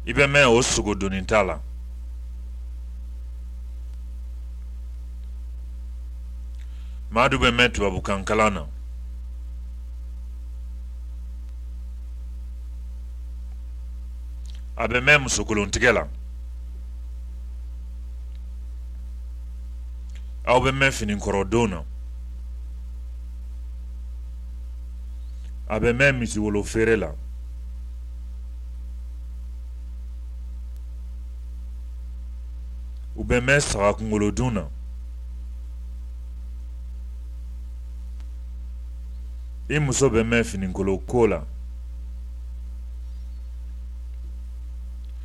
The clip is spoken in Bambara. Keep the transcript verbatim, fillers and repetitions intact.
I bɛ mɛn o sogo donni t'a la. Madu bɛ mɛn tubabukan kalan na. A bɛ mɛn musokolontigɛ la. Aw bɛ mɛn finikɔrɔdon na. A bɛ mɛn misiwolo feere la. U bɛ mɛn saga kunkolodun na. I muso bɛ mɛn finikolon ko la.